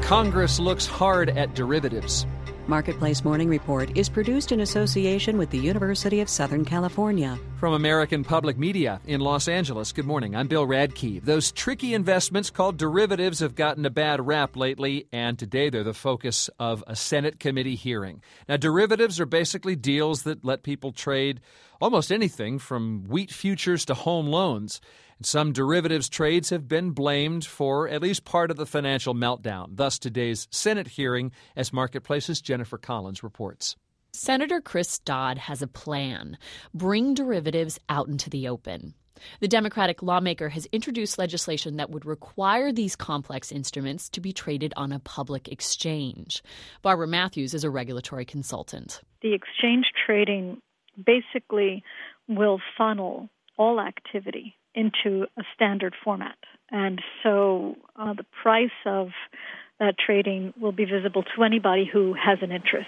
Congress looks hard at derivatives. Marketplace Morning Report is produced in association with the University of Southern California. From American Public Media in Los Angeles, good morning. I'm Bill Radke. Those tricky investments called derivatives have gotten a bad rap lately, and today they're the focus of a Senate committee hearing. Now, derivatives are basically deals that let people trade almost anything from wheat futures to home loans. And some derivatives trades have been blamed for at least part of the financial meltdown. Thus, today's Senate hearing, as Marketplace's Jennifer Collins reports. Senator Chris Dodd has a plan: bring derivatives out into the open. The Democratic lawmaker has introduced legislation that would require these complex instruments to be traded on a public exchange. Barbara Matthews is a regulatory consultant. The exchange trading basically will funnel all activity into a standard format. And so the price of that trading will be visible to anybody who has an interest.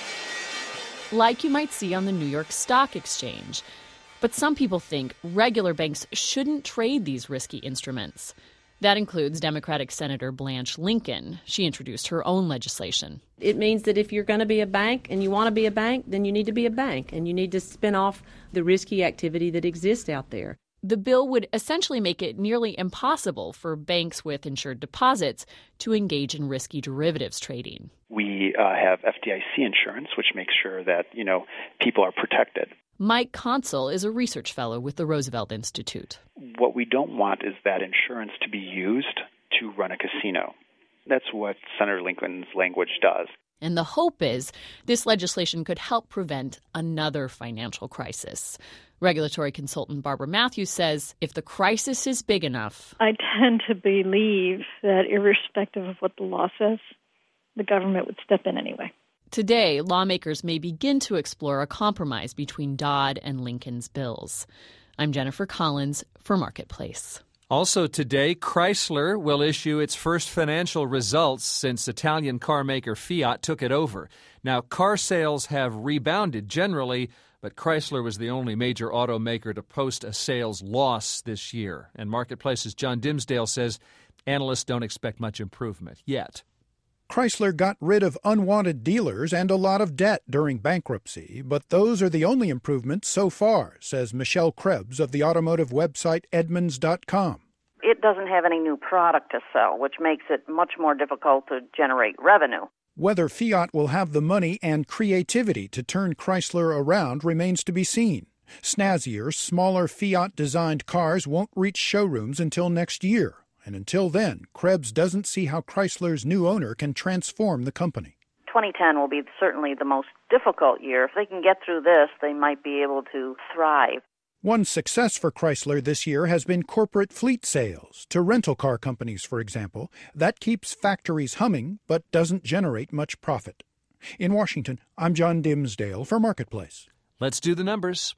Like you might see on the New York Stock Exchange. But some people think regular banks shouldn't trade these risky instruments. That includes Democratic Senator Blanche Lincoln. She introduced her own legislation. It means that if you're going to be a bank and you want to be a bank, then you need to be a bank, and you need to spin off the risky activity that exists out there. The bill would essentially make it nearly impossible for banks with insured deposits to engage in risky derivatives trading. We have FDIC insurance, which makes sure that, people are protected. Mike Consul is a research fellow with the Roosevelt Institute. What we don't want is that insurance to be used to run a casino. That's what Senator Lincoln's language does. And the hope is this legislation could help prevent another financial crisis. Regulatory consultant Barbara Matthews says if the crisis is big enough, I tend to believe that irrespective of what the law says, the government would step in anyway. Today, lawmakers may begin to explore a compromise between Dodd and Lincoln's bills. I'm Jennifer Collins for Marketplace. Also today, Chrysler will issue its first financial results since Italian car maker Fiat took it over. Now, car sales have rebounded generally, but Chrysler was the only major automaker to post a sales loss this year. And Marketplace's John Dimsdale says analysts don't expect much improvement yet. Chrysler got rid of unwanted dealers and a lot of debt during bankruptcy, but those are the only improvements so far, says Michelle Krebs of the automotive website Edmunds.com. It doesn't have any new product to sell, which makes it much more difficult to generate revenue. Whether Fiat will have the money and creativity to turn Chrysler around remains to be seen. Snazzier, smaller Fiat-designed cars won't reach showrooms until next year. And until then, Krebs doesn't see how Chrysler's new owner can transform the company. 2010 will be certainly the most difficult year. If they can get through this, they might be able to thrive. One success for Chrysler this year has been corporate fleet sales to rental car companies, for example. That keeps factories humming, but doesn't generate much profit. In Washington, I'm John Dimsdale for Marketplace. Let's do the numbers.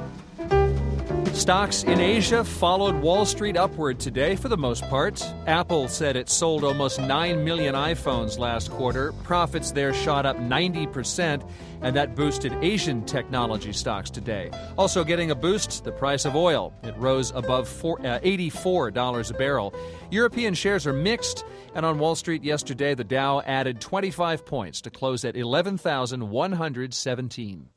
Stocks in Asia followed Wall Street upward today for the most part. Apple said it sold almost 9 million iPhones last quarter. Profits there shot up 90%, and that boosted Asian technology stocks today. Also getting a boost, the price of oil. It rose above $84 a barrel. European shares are mixed, and on Wall Street yesterday, the Dow added 25 points to close at 11,117.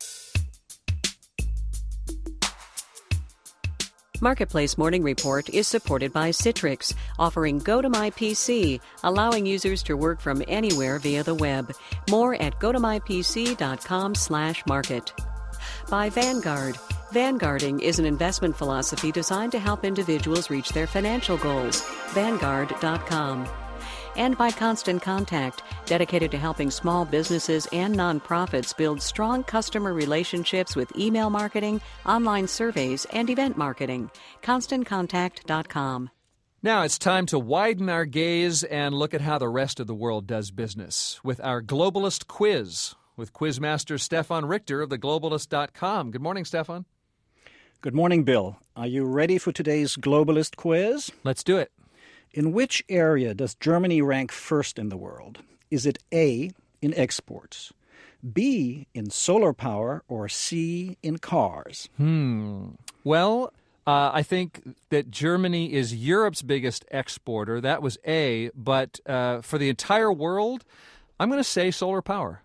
Marketplace Morning Report is supported by Citrix, offering GoToMyPC, allowing users to work from anywhere via the web. More at gotomypc.com/market. By Vanguard. Vanguarding is an investment philosophy designed to help individuals reach their financial goals. Vanguard.com. And by Constant Contact, dedicated to helping small businesses and nonprofits build strong customer relationships with email marketing, online surveys, and event marketing. ConstantContact.com. Now it's time to widen our gaze and look at how the rest of the world does business with our Globalist Quiz with Quizmaster Stefan Richter of theglobalist.com. Good morning, Stefan. Good morning, Bill. Are you ready for today's Globalist Quiz? Let's do it. In which area does Germany rank first in the world? Is it A, in exports, B, in solar power, or C, in cars? Well, I think that Germany is Europe's biggest exporter. That was A. But for the entire world, I'm going to say solar power.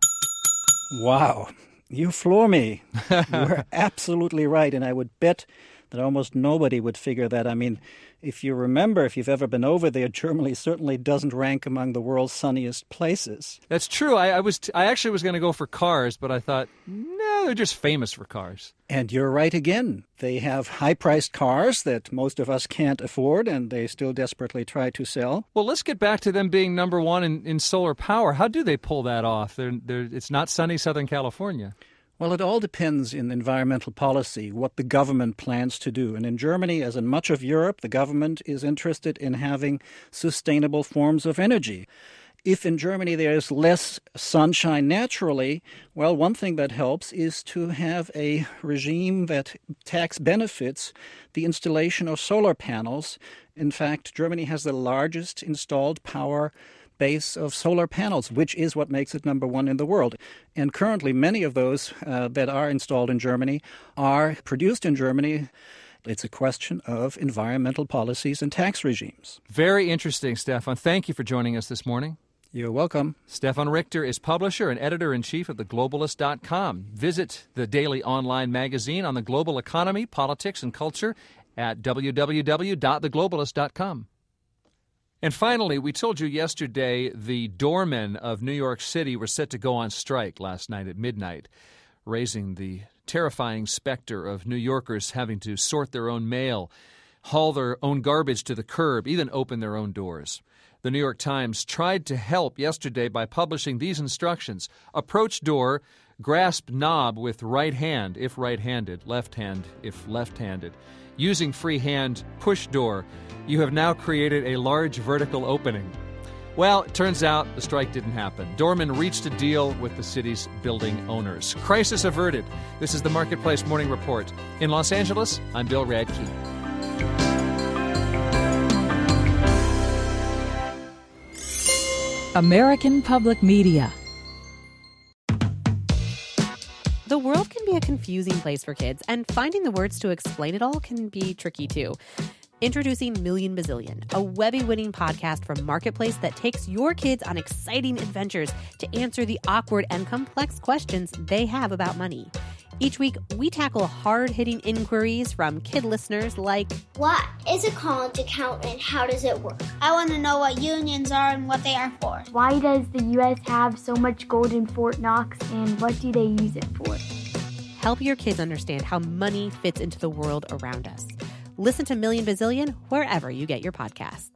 Wow. You floor me. You're absolutely right. And I would bet that almost nobody would figure that. I mean, if you remember, if you've ever been over there, Germany certainly doesn't rank among the world's sunniest places. That's true. I actually was going to go for cars, but I thought, no, they're just famous for cars. And you're right again. They have high-priced cars that most of us can't afford, and they still desperately try to sell. Well, let's get back to them being number one in solar power. How do they pull that off? It's not sunny Southern California. Well, it all depends in environmental policy, what the government plans to do. And in Germany, as in much of Europe, the government is interested in having sustainable forms of energy. If in Germany there is less sunshine naturally, well, one thing that helps is to have a regime that tax benefits the installation of solar panels. In fact, Germany has the largest installed power base of solar panels, which is what makes it number one in the world. And currently, many of those that are installed in Germany are produced in Germany. It's a question of environmental policies and tax regimes. Very interesting, Stefan. Thank you for joining us this morning. You're welcome. Stefan Richter is publisher and editor-in-chief of theglobalist.com. Visit the daily online magazine on the global economy, politics, and culture at www.theglobalist.com. And finally, we told you yesterday the doormen of New York City were set to go on strike last night at midnight, raising the terrifying specter of New Yorkers having to sort their own mail, haul their own garbage to the curb, even open their own doors. The New York Times tried to help yesterday by publishing these instructions. Approach door, grasp knob with right hand if right-handed, left hand if left-handed. Using free hand, push door. You have now created a large vertical opening. Well, it turns out the strike didn't happen. Doormen reached a deal with the city's building owners. Crisis averted. This is the Marketplace Morning Report. In Los Angeles, I'm Bill Radke. American Public Media. The world can be a confusing place for kids, and finding the words to explain it all can be tricky too. Introducing Million Bazillion, a Webby-winning podcast from Marketplace that takes your kids on exciting adventures to answer the awkward and complex questions they have about money. Each week, we tackle hard-hitting inquiries from kid listeners like, what is a college account and how does it work? I want to know what unions are and what they are for. Why does the U.S. have so much gold in Fort Knox and what do they use it for? Help your kids understand how money fits into the world around us. Listen to Million Bazillion wherever you get your podcasts.